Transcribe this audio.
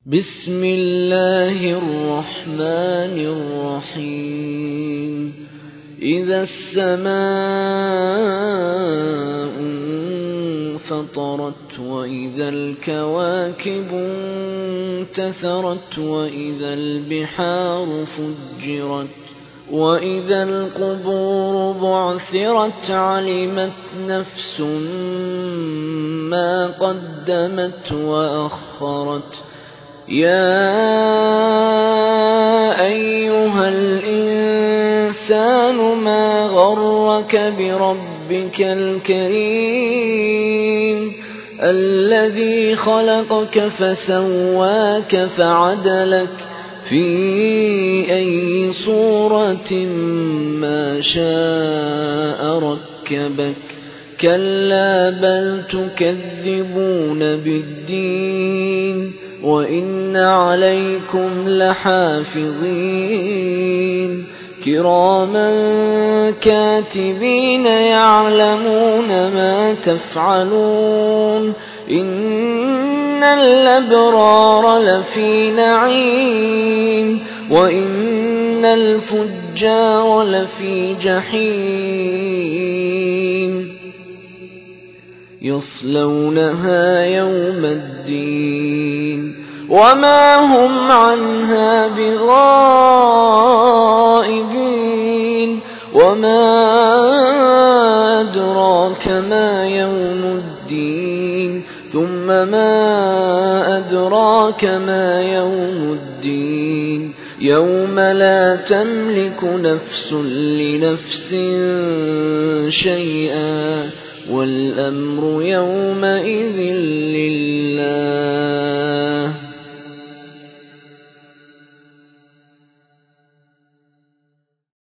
بسم الله الرحمن الرحيم إذا السماء انفطرت وإذا الكواكب انتثرت وإذا البحار فجرت وإذا القبور بعثرت علمت نفس ما قدمت وأخرت يا أيها الإنسان ما غرك بربك الكريم الذي خلقك فسواك فعدلك في أي صورة ما شاء ركبك كلا بل تكذبون بالدين وإن عليكم لحافظين كراما كاتبين يعلمون ما تفعلون إن الأبرار لفي نعيم وإن الفجار لفي جحيم يصلونها يوم الدين وما هم عنها بغائبين وما أدراك ما يوم الدين ثم ما أدراك ما يوم الدين يوم لا تملك نفس لنفس شيئا والأمر يومئذ لله